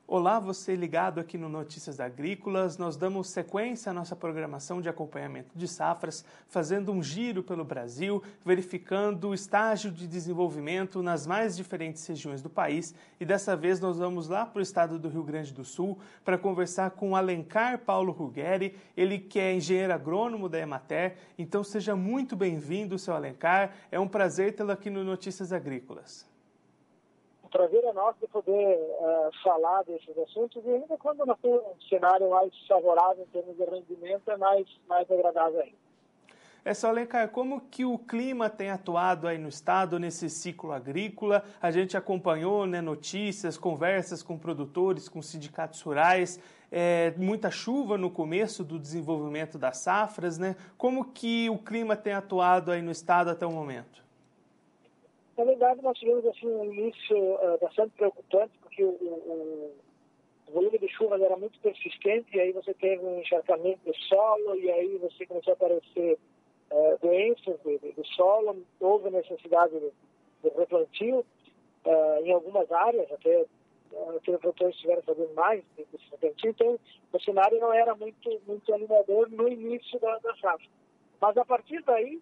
Olá, você ligado aqui no Notícias Agrícolas. Nós damos sequência à nossa programação de acompanhamento de safras, fazendo um giro pelo Brasil, verificando o estágio de desenvolvimento nas mais diferentes regiões do país. E dessa vez nós vamos lá para o estado do Rio Grande do Sul para conversar com Alencar Paulo Ruggeri, ele que é engenheiro agrônomo da Emater. Então seja muito bem-vindo, seu Alencar. É um prazer tê-lo aqui no Notícias Agrícolas. O prazer é nosso de poder falar desses assuntos, e ainda quando nós temos um cenário mais favorável em termos de rendimento, é mais agradável ainda. Seu Alencar, como que o clima tem atuado aí no estado nesse ciclo agrícola? A gente acompanhou, notícias, conversas com produtores, com sindicatos rurais, muita chuva no começo do desenvolvimento das safras, Como que o clima tem atuado aí no estado até o momento? Na verdade, nós tivemos um início bastante preocupante, porque o volume de chuvas era muito persistente, e aí você teve um encharcamento do solo, e aí você começou a aparecer doenças do solo, houve necessidade de replantio em algumas áreas, até aqueles produtores estiveram fazendo mais desse replantio, então o cenário não era muito animador no início da safra. Mas a partir daí,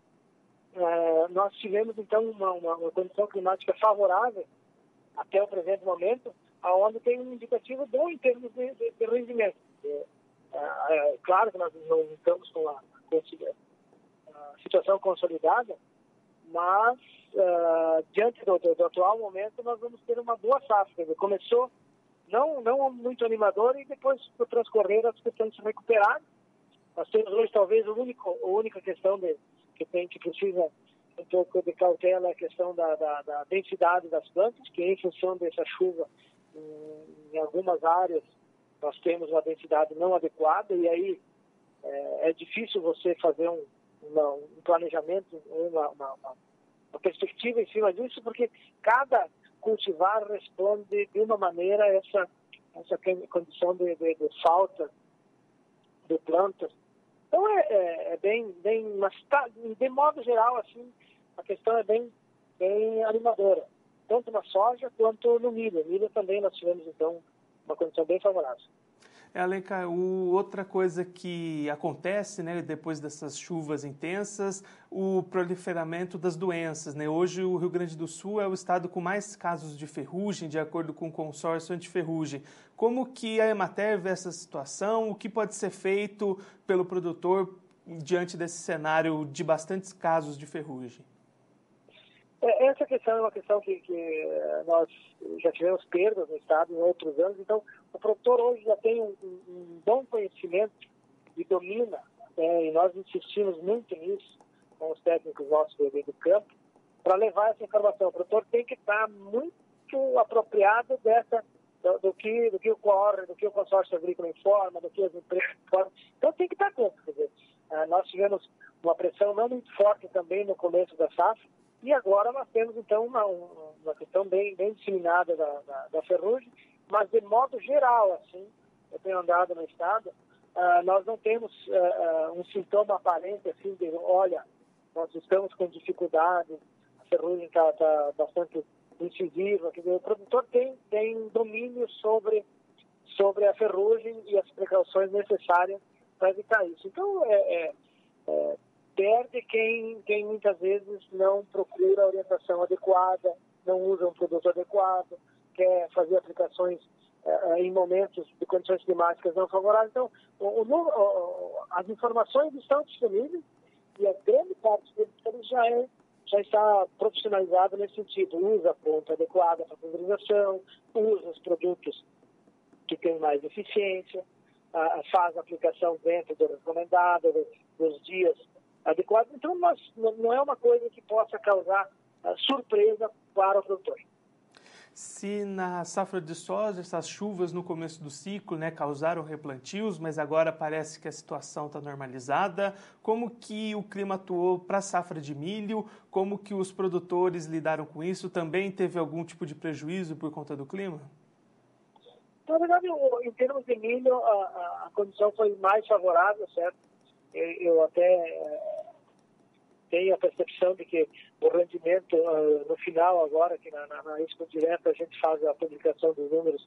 nós tivemos, então, uma condição climática favorável até o presente momento, onde tem um indicativo bom em termos de rendimento. Claro que nós não estamos com a situação consolidada, mas, diante do atual momento, nós vamos ter uma boa safra. Começou não muito animador, e depois, no transcorrer, as questões se recuperaram. Nós temos hoje, talvez, a única questão que precisa um pouco de cautela, é a questão da densidade das plantas, que em função dessa chuva, em algumas áreas, nós temos uma densidade não adequada, e aí é difícil você fazer um planejamento, uma perspectiva em cima disso, porque cada cultivar responde de uma maneira a essa condição de falta de plantas. Então mas de modo geral, assim, a questão é bem animadora, tanto na soja quanto no milho. No milho também nós tivemos, então, uma condição bem favorável. Alencar, outra coisa que acontece, depois dessas chuvas intensas, o proliferamento das doenças, Hoje o Rio Grande do Sul é o estado com mais casos de ferrugem, de acordo com o consórcio antiferrugem. Como que a Emater vê essa situação? O que pode ser feito pelo produtor diante desse cenário de bastantes casos de ferrugem? Essa questão é uma questão que nós já tivemos perdas no estado em outros anos, então o produtor hoje já tem um bom conhecimento e domina, e nós insistimos muito nisso com os técnicos nossos do campo, para levar essa informação. O produtor tem que estar muito apropriado do que ocorre, do que o consórcio agrícola informa, do que as empresas informam. Então tem que estar atento. Quer dizer, nós tivemos uma pressão não muito forte também no começo da safra, e agora nós temos, então, uma questão bem disseminada da ferrugem, mas de modo geral, assim, eu tenho andado no estado, nós não temos um sintoma aparente, assim, de, olha, nós estamos com dificuldade, a ferrugem está bastante incisiva. Quer dizer, o produtor tem domínio sobre a ferrugem e as precauções necessárias para evitar isso. Então, perde quem muitas vezes não procura a orientação adequada, não usa um produto adequado, quer fazer aplicações em momentos de condições climáticas não favoráveis. Então, as informações estão disponíveis, e a grande parte deles já está profissionalizada nesse sentido. Usa a ponta adequada para pulverização, usa os produtos que têm mais eficiência, faz a aplicação dentro do recomendado, dos dias adequado. Então, não é uma coisa que possa causar surpresa para o produtor. Se na safra de soja, essas chuvas no começo do ciclo, causaram replantios, mas agora parece que a situação está normalizada, como que o clima atuou para a safra de milho? Como que os produtores lidaram com isso? Também teve algum tipo de prejuízo por conta do clima? Na verdade, em termos de milho, a condição foi mais favorável, certo? Eu até tenho a percepção de que o rendimento no final agora, que na Expo Direta a gente faz a publicação dos números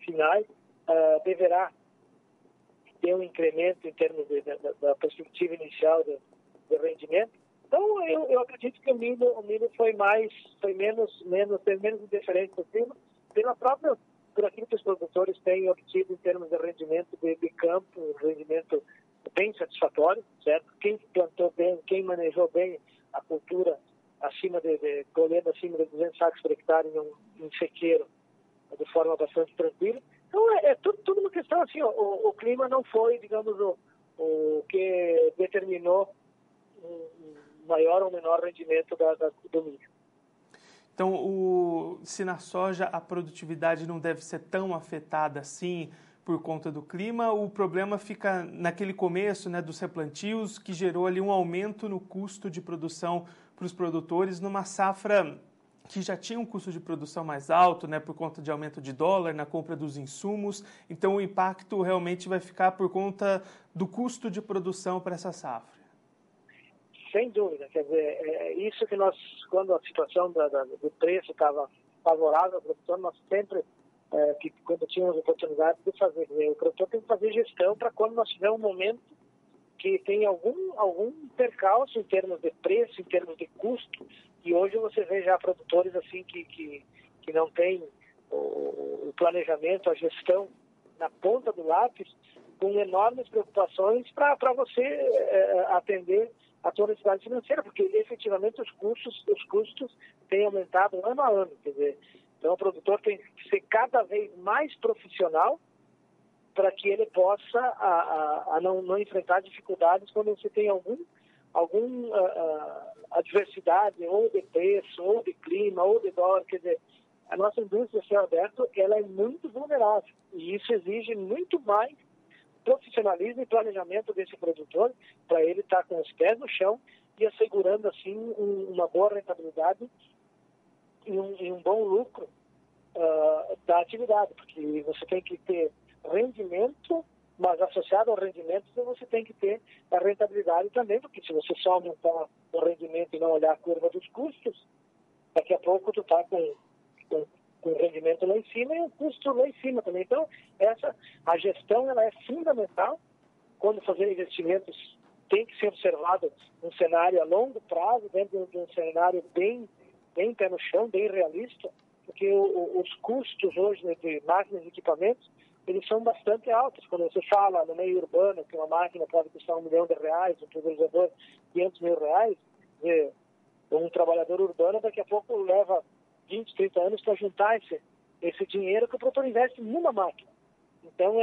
finais, deverá ter um incremento em termos da perspectiva inicial do rendimento. Então, eu acredito que o milho foi menos interferente do clima, por aquilo que os produtores têm obtido em termos de rendimento de campo, um rendimento bem satisfatório, certo? Quem plantou bem, quem manejou bem a cultura colhendo acima de 200 sacos por hectare em sequeiro, de forma bastante tranquila. Então, é tudo uma questão assim, o clima não foi, digamos, o que determinou um maior ou menor rendimento do milho. Então, se na soja a produtividade não deve ser tão afetada assim por conta do clima, o problema fica naquele começo, né, dos replantios, que gerou ali um aumento no custo de produção para os produtores numa safra que já tinha um custo de produção mais alto, né, por conta de aumento de dólar na compra dos insumos. Então, o impacto realmente vai ficar por conta do custo de produção para essa safra. Sem dúvida, quer dizer, isso que nós, quando a situação do preço estava favorável ao produtor, nós sempre, quando tínhamos oportunidade de fazer, o produtor tem que fazer gestão para quando nós tivermos um momento que tem algum percalço em termos de preço, em termos de custo, e hoje você vê já produtores assim que não têm o planejamento, a gestão na ponta do lápis, com enormes preocupações para você atender a sua necessidade financeira, porque efetivamente os custos têm aumentado ano a ano. Quer dizer, então o produtor tem que ser cada vez mais profissional para que ele possa não enfrentar dificuldades quando você tem alguma adversidade, ou de preço, ou de clima, ou de dólar. Quer dizer, a nossa indústria de céu aberto, ela é muito vulnerável, e isso exige muito mais profissionalismo e planejamento desse produtor, para ele estar com os pés no chão e assegurando assim uma boa rentabilidade e um bom lucro da atividade, porque você tem que ter rendimento, mas associado ao rendimento você tem que ter a rentabilidade também, porque se você só aumentar o rendimento e não olhar a curva dos custos, daqui a pouco tu está com o rendimento lá em cima e o custo lá em cima também. Então, a gestão ela é fundamental. Quando fazer investimentos, tem que ser observado um cenário a longo prazo, dentro de um cenário bem pé no chão, bem realista, porque os custos hoje de máquinas e equipamentos, eles são bastante altos. Quando você fala no meio urbano que uma máquina pode custar R$1 milhão, um pulverizador R$500 mil, um trabalhador urbano daqui a pouco leva 20, 30 anos para juntar esse dinheiro que o produtor investe numa máquina. Então,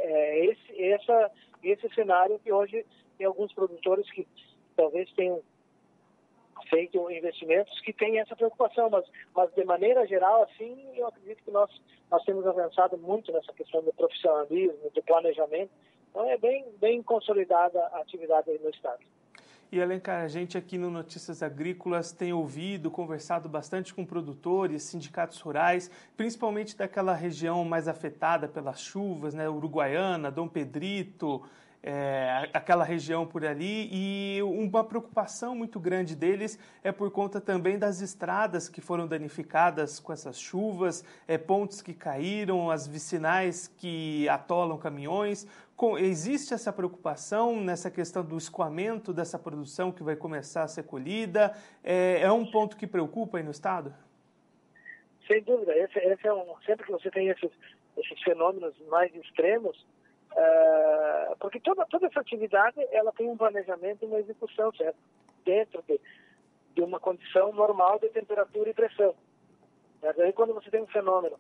esse cenário que hoje tem alguns produtores que talvez tenham feito investimentos que têm essa preocupação, mas de maneira geral, assim, eu acredito que nós temos avançado muito nessa questão do profissionalismo, do planejamento. Então, é bem consolidada a atividade aí no Estado. E, Alencar, a gente aqui no Notícias Agrícolas tem ouvido, conversado bastante com produtores, sindicatos rurais, principalmente daquela região mais afetada pelas chuvas, né, Uruguaiana, Dom Pedrito, aquela região por ali, e uma preocupação muito grande deles é por conta também das estradas que foram danificadas com essas chuvas, pontes que caíram, as vicinais que atolam caminhões. Existe essa preocupação nessa questão do escoamento dessa produção que vai começar a ser colhida? É um ponto que preocupa aí no Estado? Sem dúvida. Sempre que você tem esses fenômenos mais extremos, porque toda essa atividade ela tem um planejamento e uma execução, certo? Dentro de uma condição normal de temperatura e pressão. Aí quando você tem um fenômeno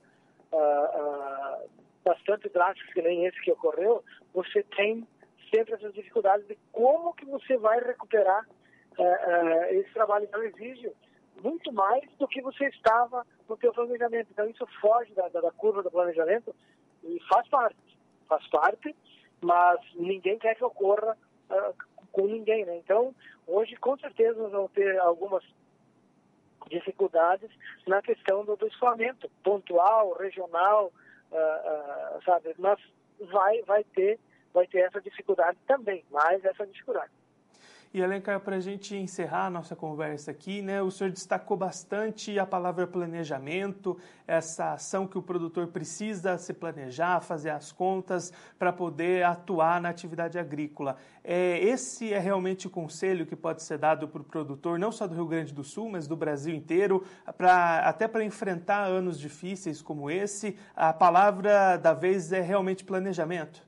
bastante drástico, que nem esse que ocorreu, você tem sempre essas dificuldades de como que você vai recuperar esse trabalho. Então exige muito mais do que você estava no seu planejamento. Então isso foge da curva do planejamento e faz parte, mas ninguém quer que ocorra com ninguém, né? Então, hoje, com certeza, nós vamos ter algumas dificuldades na questão do escoamento pontual, regional, sabe? Mas vai ter essa dificuldade também, mais essa dificuldade. E, Alencar, para a gente encerrar a nossa conversa aqui, né, o senhor destacou bastante a palavra planejamento, essa ação que o produtor precisa se planejar, fazer as contas para poder atuar na atividade agrícola. Esse é realmente o conselho que pode ser dado para o produtor, não só do Rio Grande do Sul, mas do Brasil inteiro, até para enfrentar anos difíceis como esse. A palavra da vez é realmente planejamento.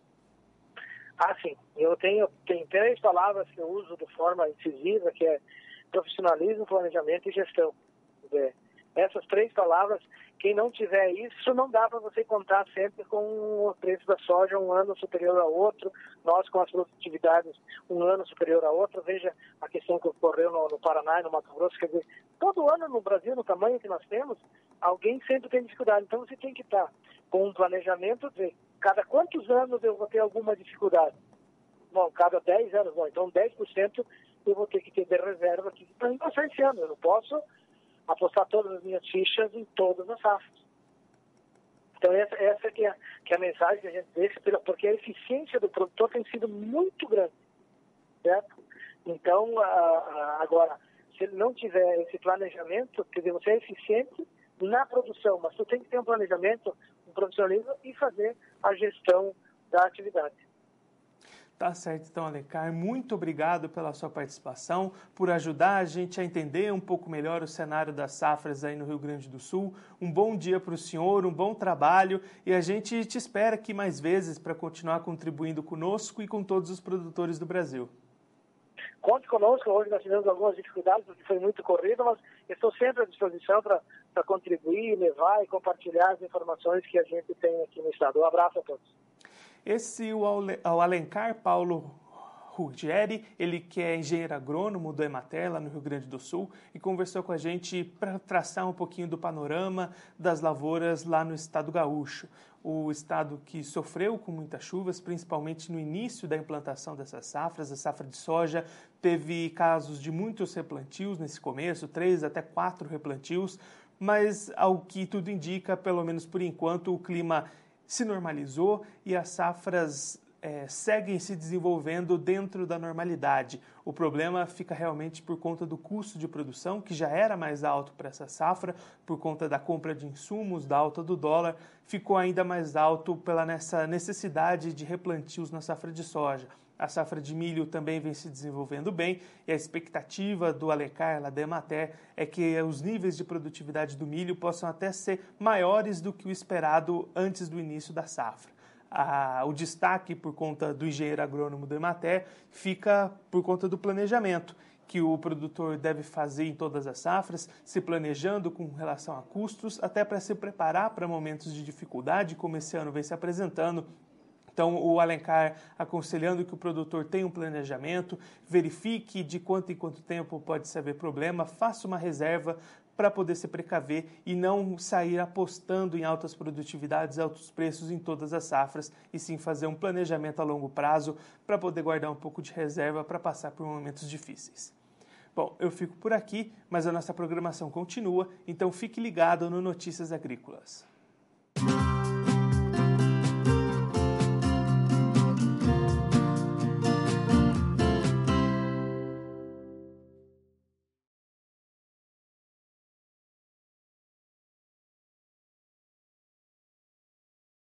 Sim. Eu tenho 3 palavras que eu uso de forma incisiva, que é profissionalismo, planejamento e gestão. Essas 3 palavras, quem não tiver isso, não dá para você contar sempre com o preço da soja um ano superior ao outro, nós com as produtividades um ano superior ao outro. Veja a questão que ocorreu no Paraná e no Mato Grosso, quer dizer, todo ano no Brasil, no tamanho que nós temos, alguém sempre tem dificuldade. Então você tem que estar com um planejamento de cada quantos anos eu vou ter alguma dificuldade. Bom, cada 10 anos, bom, então 10% eu vou ter que ter de reserva aqui para mim passar esse ano. Eu não posso apostar todas as minhas fichas em todas as safras. Então essa que é a mensagem que a gente deixa, porque a eficiência do produtor tem sido muito grande, certo? Então, agora, se ele não tiver esse planejamento, quer dizer, você é eficiente na produção, mas você tem que ter um planejamento, um profissionalismo e fazer a gestão da atividade. Tá certo, então, Alencar, muito obrigado pela sua participação, por ajudar a gente a entender um pouco melhor o cenário das safras aí no Rio Grande do Sul. Um bom dia para o senhor, um bom trabalho, e a gente te espera aqui mais vezes para continuar contribuindo conosco e com todos os produtores do Brasil. Conte conosco. Hoje nós tivemos algumas dificuldades, porque foi muito corrido, mas estou sempre à disposição para contribuir, levar e compartilhar as informações que a gente tem aqui no estado. Um abraço a todos. Esse é o Alencar Paulo Ruggieri, ele que é engenheiro agrônomo do Emater, lá no Rio Grande do Sul, e conversou com a gente para traçar um pouquinho do panorama das lavouras lá no estado gaúcho. O estado que sofreu com muitas chuvas, principalmente no início da implantação dessas safras. A safra de soja teve casos de muitos replantios nesse começo, 3 até 4 replantios, mas ao que tudo indica, pelo menos por enquanto, o clima se normalizou e as safras seguem se desenvolvendo dentro da normalidade. O problema fica realmente por conta do custo de produção, que já era mais alto para essa safra, por conta da compra de insumos, da alta do dólar, ficou ainda mais alto pela nessa necessidade de replantios na safra de soja. A safra de milho também vem se desenvolvendo bem e a expectativa do Alencar, lá da Emater, é que os níveis de produtividade do milho possam até ser maiores do que o esperado antes do início da safra. O destaque por conta do engenheiro agrônomo do Emater fica por conta do planejamento que o produtor deve fazer em todas as safras, se planejando com relação a custos, até para se preparar para momentos de dificuldade, como esse ano vem se apresentando. Então, o Alencar aconselhando que o produtor tenha um planejamento, verifique de quanto em quanto tempo pode haver problema, faça uma reserva para poder se precaver e não sair apostando em altas produtividades, altos preços em todas as safras, e sim fazer um planejamento a longo prazo para poder guardar um pouco de reserva para passar por momentos difíceis. Bom, eu fico por aqui, mas a nossa programação continua, então fique ligado no Notícias Agrícolas.